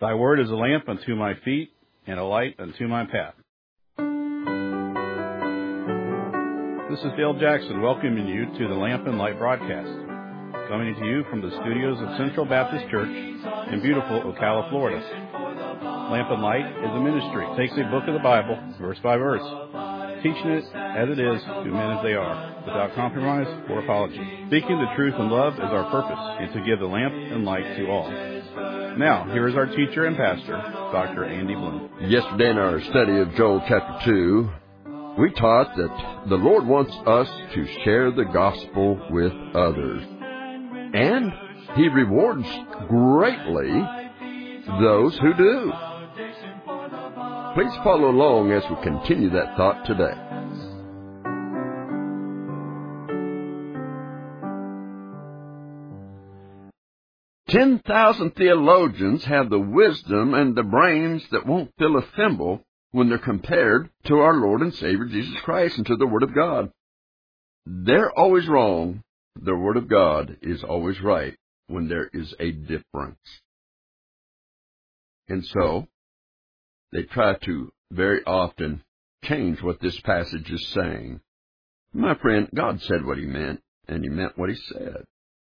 Thy word is a lamp unto my feet and a light unto my path. This is Dale Jackson welcoming you to the Lamp and Light broadcast, coming to you from the studios of Central Baptist Church in beautiful Ocala, Florida. Lamp and Light is a ministry. It takes a book of the Bible, verse by verse, teaching it as it is to men as they are, without compromise or apology. Speaking the truth in love is our purpose, and to give the lamp and light to all. Now, here is our teacher and pastor, Dr. Andy Bloom. Yesterday in our study of Joel chapter 2, we taught that the Lord wants us to share the gospel with others. And He rewards greatly those who do. Please follow along as we continue that thought today. "10,000 theologians have the wisdom and the brains that won't fill a thimble when they're compared to our Lord and Savior Jesus Christ and to the Word of God. They're always wrong. The Word of God is always right when there is a difference." And so, they try to very often change what this passage is saying. My friend, God said what He meant, and He meant what He said.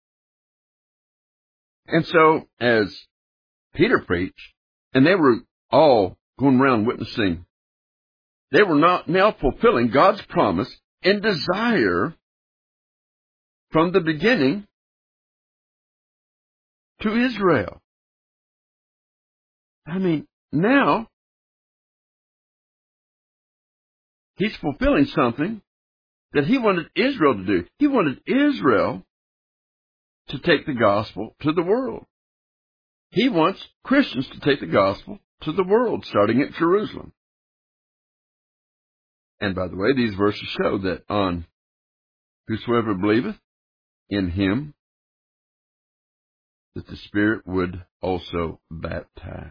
And so, as Peter preached, and they were all going around witnessing, they were not now fulfilling God's promise and desire from the beginning to Israel. I mean, now He's fulfilling something that He wanted Israel to do. He wanted Israel to take the gospel to the world. He wants Christians to take the gospel to the world, starting at Jerusalem. And by the way, these verses show that on whosoever believeth in Him, that the Spirit would also baptize.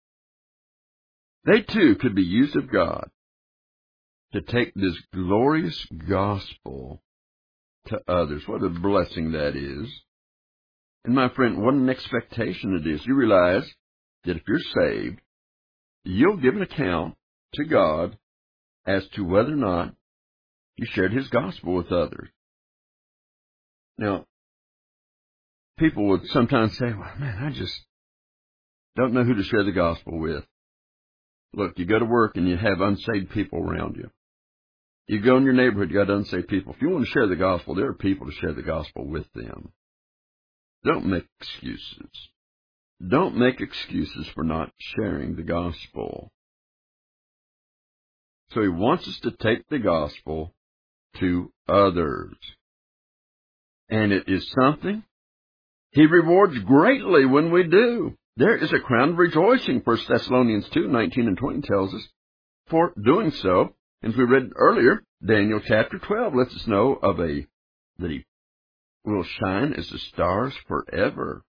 They too could be used of God to take this glorious gospel to others. What a blessing that is. And my friend, what an expectation it is. You realize that if you're saved, you'll give an account to God as to whether or not you shared His gospel with others. Now, people would sometimes say, well, man, I just don't know who to share the gospel with. Look, you go to work and you have unsaved people around you. You go in your neighborhood, you got unsaved people. If you want to share the gospel, there are people to share the gospel with them. Don't make excuses. Don't make excuses for not sharing the gospel. So He wants us to take the gospel to others. And it is something He rewards greatly when we do. There is a crown of rejoicing, 1 Thessalonians 2:19 and 20 tells us, for doing so. As we read earlier, Daniel chapter 12 lets us know of that He will shine as the stars forever.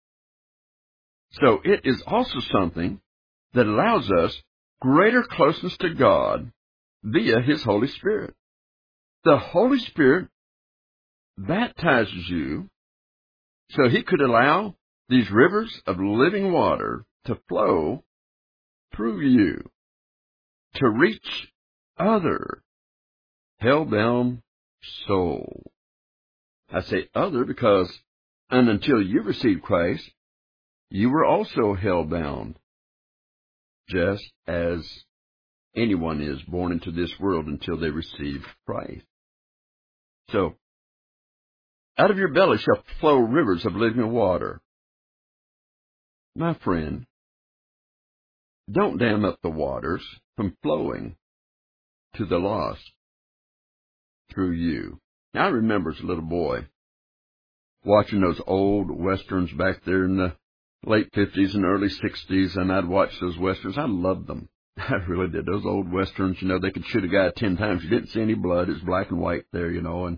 So it is also something that allows us greater closeness to God via His Holy Spirit. The Holy Spirit baptizes you so He could allow these rivers of living water to flow through you to reach other hell-bound souls. I say other because until you received Christ, you were also hell-bound, just as anyone is born into this world until they receive Christ. So, out of your belly shall flow rivers of living water. My friend, don't dam up the waters from flowing to the lost through you. Now, I remember as a little boy watching those old westerns back there in the late 50s and early 60s, and I'd watch those westerns. I loved them. I really did. Those old westerns, they could shoot a guy 10 times. You didn't see any blood. It was black and white there, and,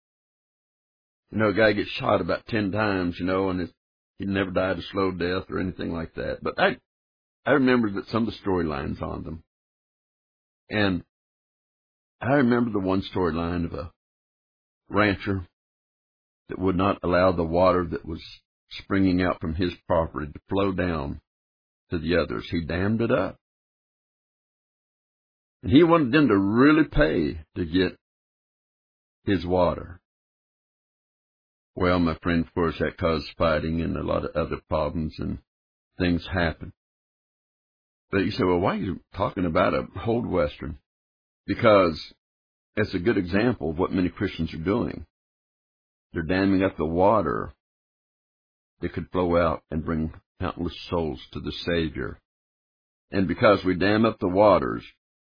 a guy gets shot about 10 times, and he never died a slow death or anything like that. But I remember that some of the storylines on them. And I remember the one storyline of a rancher that would not allow the water that was springing out from his property to flow down to the others. He dammed it up. And he wanted them to really pay to get his water. Well, my friend, of course, that caused fighting and a lot of other problems, and things happen. But you say, well, why are you talking about a Old Western? Because it's a good example of what many Christians are doing. They're damming up the water that could flow out and bring countless souls to the Savior. And because we dam up the waters,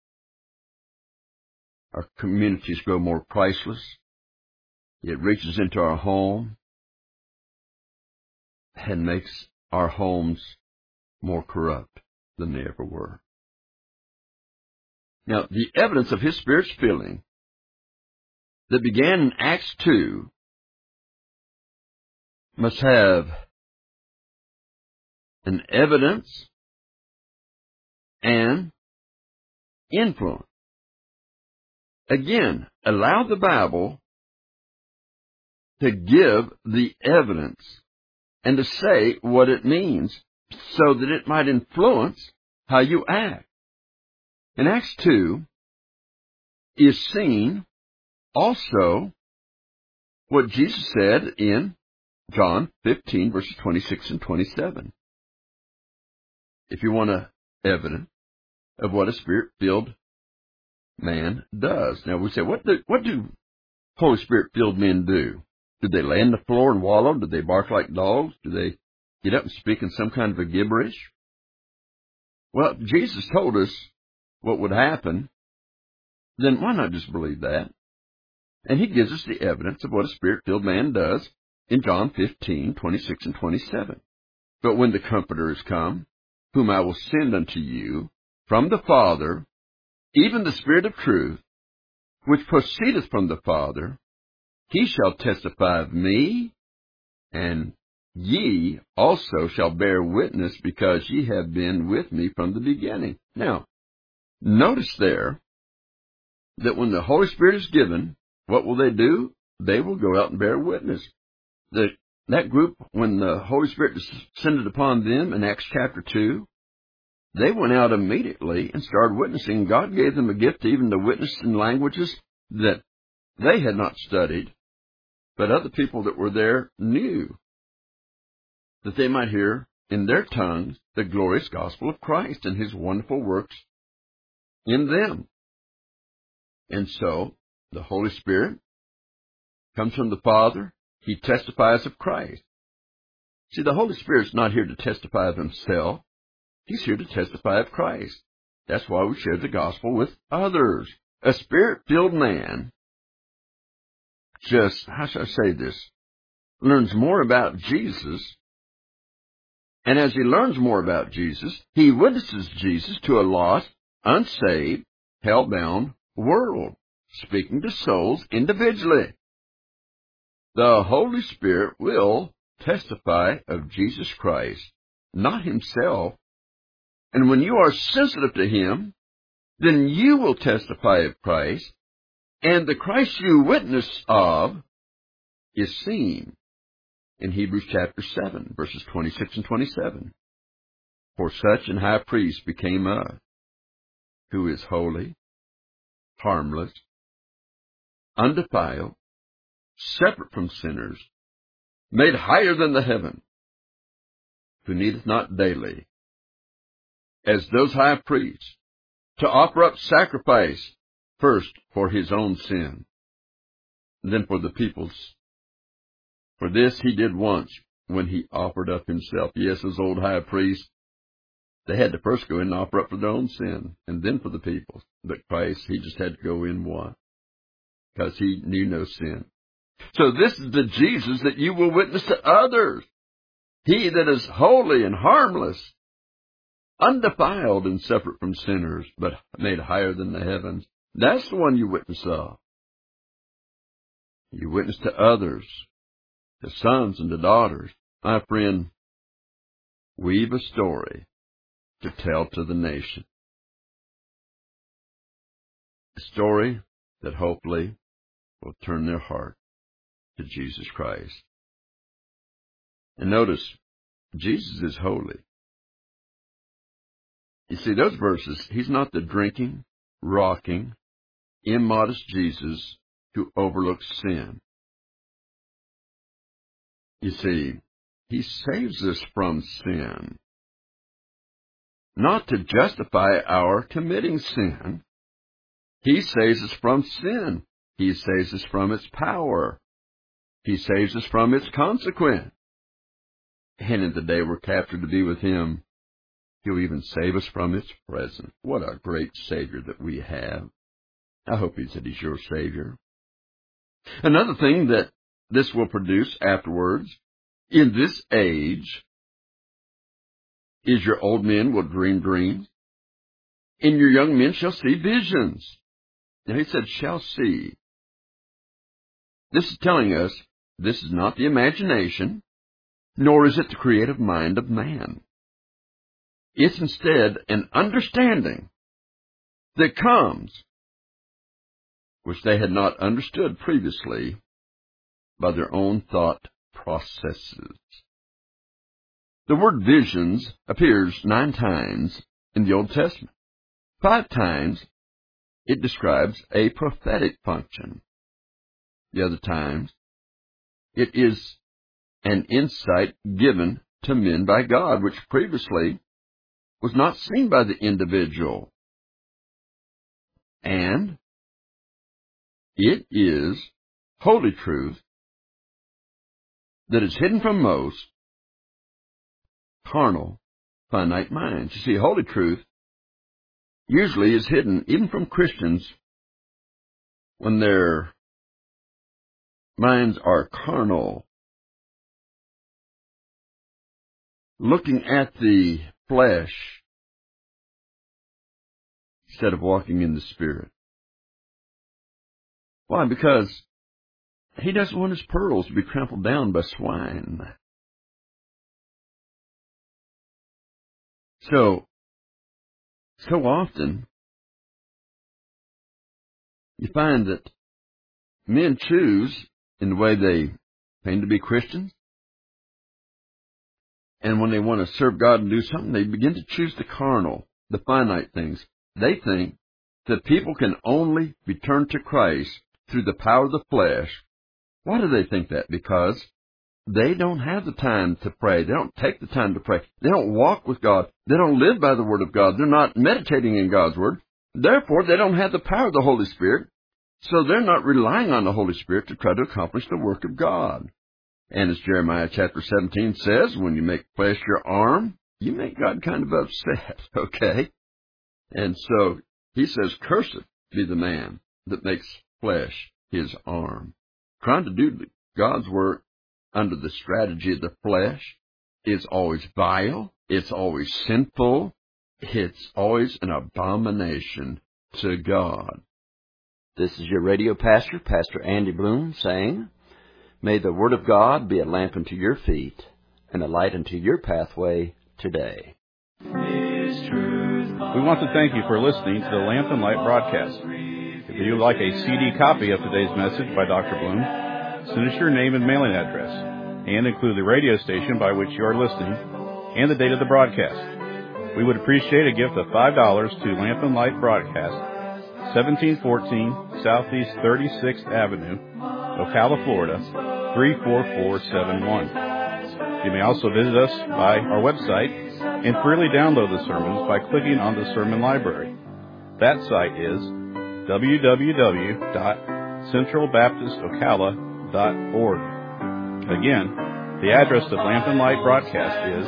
our communities grow more priceless. It reaches into our home and makes our homes more corrupt than they ever were. Now, the evidence of His Spirit's filling that began in Acts 2 must have an evidence and influence. Again, allow the Bible to give the evidence and to say what it means so that it might influence how you act. In Acts 2 is seen also what Jesus said in John 15, verses 26 and 27. If you want evidence of what a Spirit-filled man does. Now we say, what do Holy Spirit-filled men do? Do they lay on the floor and wallow? Do they bark like dogs? Do they get up and speak in some kind of a gibberish? Well, Jesus told us what would happen. Then why not just believe that? And He gives us the evidence of what a Spirit-filled man does in John 15, 26 and 27. But when the Comforter is come, whom I will send unto you from the Father, even the Spirit of truth, which proceedeth from the Father, He shall testify of me, and ye also shall bear witness, because ye have been with me from the beginning. Now, notice there that when the Holy Spirit is given, what will they do? They will go out and bear witness. That group, when the Holy Spirit descended upon them in Acts chapter 2, they went out immediately and started witnessing. God gave them a gift even to witness in languages that they had not studied, but other people that were there knew, that they might hear in their tongues the glorious gospel of Christ and His wonderful works in them. And so, the Holy Spirit comes from the Father. He testifies of Christ. See, the Holy Spirit's not here to testify of Himself. He's here to testify of Christ. That's why we share the gospel with others. A Spirit-filled man just, how shall I say this, learns more about Jesus. And as he learns more about Jesus, he witnesses Jesus to a lost, unsaved, hell-bound world, speaking to souls individually. The Holy Spirit will testify of Jesus Christ, not Himself. And when you are sensitive to Him, then you will testify of Christ, and the Christ you witness of is seen in Hebrews chapter 7, verses 26 and 27. For such an high priest became us, who is holy, harmless, undefiled, separate from sinners, made higher than the heaven, who needeth not daily, as those high priests, to offer up sacrifice, first for His own sin, and then for the people's. For this He did once, when He offered up Himself. Yes, those old high priests, they had to first go in and offer up for their own sin, and then for the people's. But Christ, He just had to go in once, because He knew no sin. So this is the Jesus that you will witness to others. He that is holy and harmless, undefiled and separate from sinners, but made higher than the heavens. That's the one you witness of. You witness to others, to sons and to daughters. My friend, weave a story to tell to the nation. A story that hopefully will turn their heart to Jesus Christ. And notice, Jesus is holy. You see, those verses, he's not the drinking, rocking, immodest Jesus who overlooks sin. You see, he saves us from sin, not to justify our committing sin. He saves us from sin. He saves us from its power. He saves us from its consequence. And in the day we're captured to be with him, he'll even save us from its present. What a great Savior that we have. I hope that he's your Savior. Another thing that this will produce afterwards, in this age, is your old men will dream dreams, and your young men shall see visions. Now he said, shall see. This is telling us this is not the imagination, nor is it the creative mind of man. It's instead an understanding that comes, which they had not understood previously by their own thought processes. The word visions appears 9 times in the Old Testament. 5 times it describes a prophetic function. The other times it is an insight given to men by God, which previously was not seen by the individual. And it is holy truth that is hidden from most carnal, finite minds. You see, holy truth usually is hidden even from Christians when their minds are carnal, looking at the flesh instead of walking in the Spirit. Why? Because he doesn't want his pearls to be trampled down by swine. So often, you find that men choose in the way they claim to be Christians, and when they want to serve God and do something, they begin to choose the carnal, the finite things. They think that people can only be turned to Christ through the power of the flesh. Why do they think that? Because they don't have the time to pray. They don't take the time to pray. They don't walk with God. They don't live by the Word of God. They're not meditating in God's Word. Therefore, they don't have the power of the Holy Spirit. So they're not relying on the Holy Spirit to try to accomplish the work of God. And as Jeremiah chapter 17 says, when you make flesh your arm, you make God kind of upset, okay? And so he says, cursed be the man that makes flesh his arm. Trying to do God's work under the strategy of the flesh is always vile. It's always sinful. It's always an abomination to God. This is your radio pastor, Pastor Andy Bloom, saying, may the Word of God be a lamp unto your feet and a light unto your pathway today. We want to thank you for listening to the Lamp and Light broadcast. If you would like a CD copy of today's message by Dr. Bloom, send us your name and mailing address, and include the radio station by which you are listening and the date of the broadcast. We would appreciate a gift of $5 to Lamp and Light Broadcast, 1714 Southeast 36th Avenue, Ocala, Florida, 34471. You may also visit us by our website and freely download the sermons by clicking on the sermon library. That site is www.centralbaptistocala.org. Again, the address of Lamp and Light Broadcast is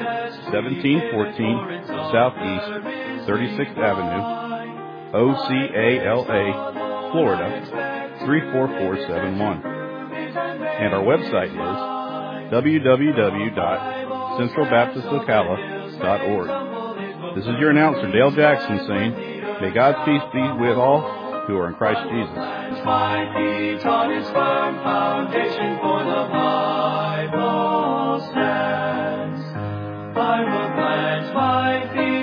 1714 Southeast 36th Avenue, Ocala, Florida, 34471. And our website is www.centralbaptistocala.org. This is your announcer, Dale Jackson, saying, may God's peace be with all who are in Christ Jesus. My feet on his firm foundation, for the Bible stands. I will plant my feet